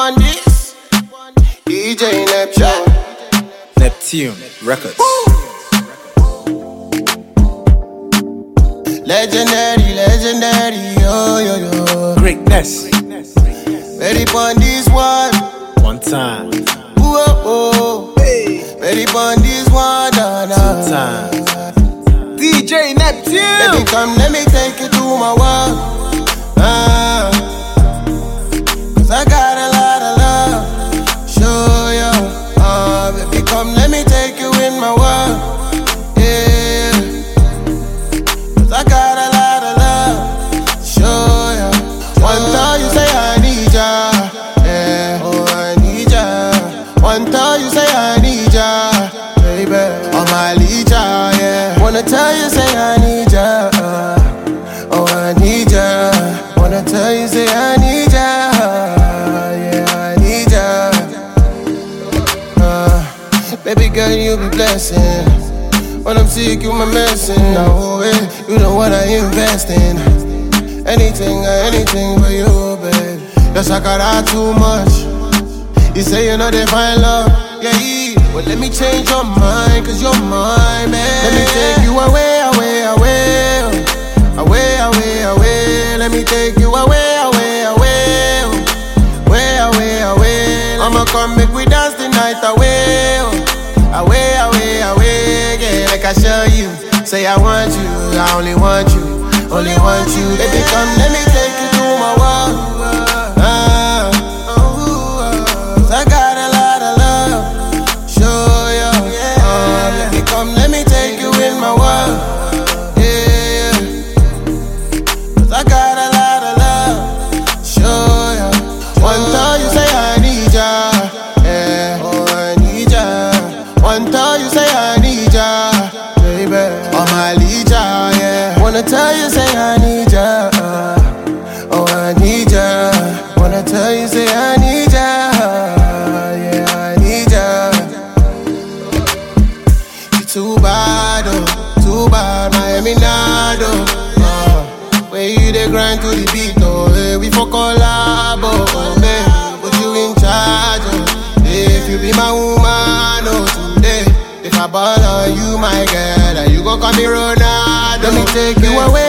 on this. DJ Neptune Records. Legendary, yo. Greatness. Ready on this one. One time. Ready on this one. Two times. DJ Neptune. Baby, come, let me take you to my world. Cause I got a lot of love. Show you. Baby, come, let me take you in my world. Yeah. Cause I got a lot of love. Show you. One time you say I need ya. Yeah. Oh, I need ya. One time you say I need ya. Baby, oh my leader, yeah. Wanna tell you, say I need ya. Oh, I need ya. Wanna tell you, say I need ya. Yeah, I need ya. Baby girl, you be blessing. When I'm sick, you my medicine. No way, you know what I invest in. Anything for you, babe. Yes, I got out too much. You say you know they find love, yeah. Well, let me change your mind, cause you're mine, man. Let me take you away. Let me take you away. I'ma come make we dance the night away. Yeah, like I show you. Say I want you, I only want you. Baby, come, let me take you to my world. I got a lot of love. Show you. Baby, come, let me take you in my world. Yeah. Cause I got a lot of love. Show you. One time you say I need ya. Yeah. Oh, I need ya. One time you say I need ya. Baby, oh my leader, yeah. Wanna tell you, say I need ya. Oh, I need ya. Wanna tell you, say I need ya. Yeah, I need ya. You too bad, Miami Nado. Where you dey grind to the beat, oh, hey, we for collab, oh, babe, put you in charge, oh, if you be my woman, oh, today, if I ball on you, my girl, and you gon' call me Ronaldo. Let me take you away.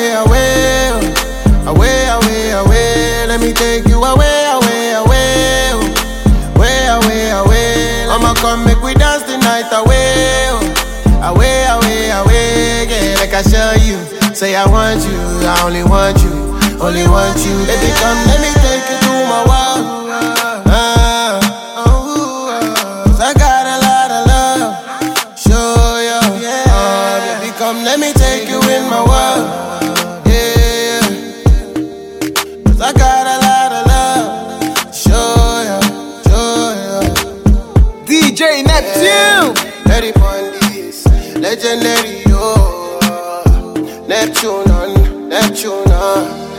Let me take you away. I'ma come make we dance the night away. Yeah, like I show you. Say I want you, I only want you. Baby, come, let me take you to my world. I got a lot of love. Show you. Baby, come, let me take you in my world. Yeah. Cause I got a lot of love. Show you. DJ Neptune. Ready for this. Legendary, yo. Neptune on.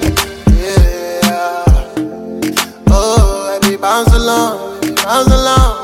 Yeah. Oh, baby, bounce along.